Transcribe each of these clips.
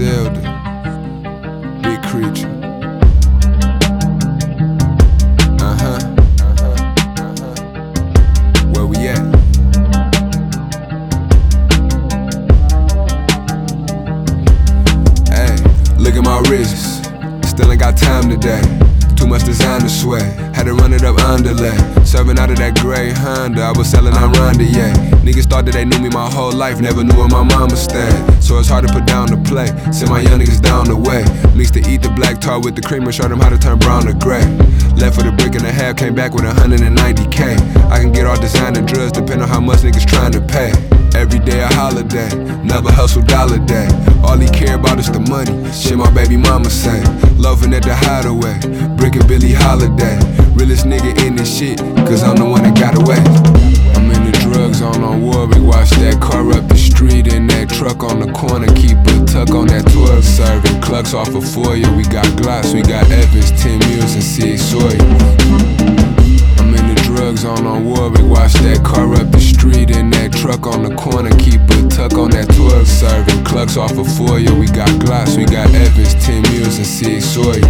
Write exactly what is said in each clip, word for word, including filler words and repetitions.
Griselda, big creature. Uh-huh, uh-huh, uh-huh. Where we at? Hey, look at my wrists. Still ain't got time today. Too much designer sway. Had to run it up underlay. Serving out of that gray Honda. I was selling on Ronda, yeah. Niggas thought that they knew me my whole life. Never knew where my mama stand. So it's hard to put down the play. Send my young niggas down the way. Mixed to eat the black tar with the cream and show them how to turn brown to gray. Left with a brick and a half, came back with one hundred ninety K. I can get all designer drugs depending on how much niggas trying to pay. Every day a holiday, never hustle dollar day. All he care about is the money, shit my baby mama say. Loving at the hideaway, brickin' Billie Holiday. Realest nigga in this shit, cause I'm the one that got away. I'm in the drug zone on Warwick, watch that car up the street in that truck on the corner. Keep a tuck on that twelve, serving clucks off of foyer. We got Glocks, we got Evans, ten Mills and Sig Sawyer. I'm in the drug zone on Warwick, watch that car up the street in that truck on the corner. Keep a tuck on that twelve, serving clucks off of foyer. We got Glocks, we got Evans, ten Mills and Sig Sawyer.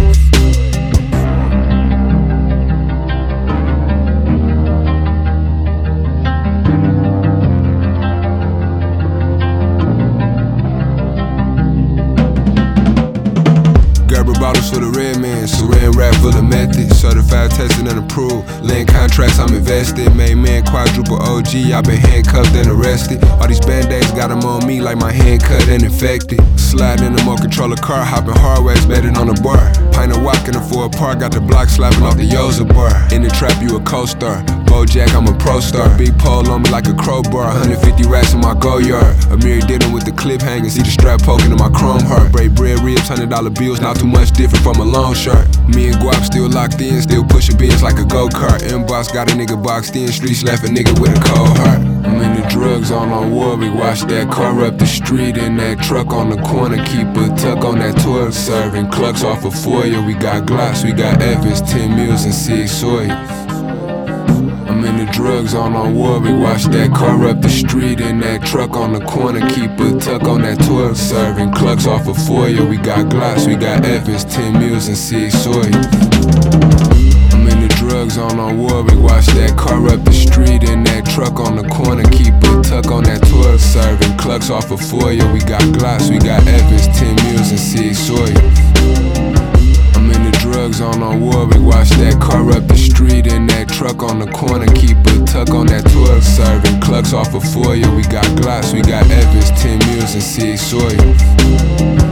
Bottles for the red man, saran wrap full of method. Certified, tested and approved. Land contracts, I'm invested. Made man quadruple O G, I been handcuffed and arrested. All these band-aids got them on me like my hand cut and infected. Sliding in the more controller car, hopping hard ways, betting on the bar. Pint of walking for a park, got the block slapping off the Yoza bar. In the trap, you a co-star. Bojack, I'm a pro star. Big pole on me like a crowbar. one hundred fifty racks in my go yard. Amiri did them with the clip hanging. See the strap poking in my chrome heart. Braid bread ribs, one hundred dollar bills. Not too much different from a long shirt. Me and Guap still locked in. Still pushing bins like a go-kart. M-Boss got a nigga boxed in. Streets left a nigga with a cold heart. I'm in the drug zone on Warwick. Watch that car up the street in that truck on the corner. Keep a tuck on that twelve. Serving clucks off of foyer. We got Glocks, we got Evans, ten Mills and Sig Sawyer. I'm in the drug zone on Warwick, watch that car up the street in that truck on the corner. Keep a tuck on that twelve, serving clucks off of foyer. We got Glocks, we got Evans, ten Mills and Sig Sawyer. I'm in the drug zone on Warwick, watch that car up the street in that truck on the corner. Keep a tuck on that twelve, serving clucks off of foyer. We got Glocks, we got Evans, ten Mills and Sig Sawyer. I'm in the drug zone on Warwick, watch that car up the street in that truck on the corner. Keep a tuck on that twelve, serving clucks off of foyer. We got Glocks, we got Evans, ten Mills and Sig Sawyer.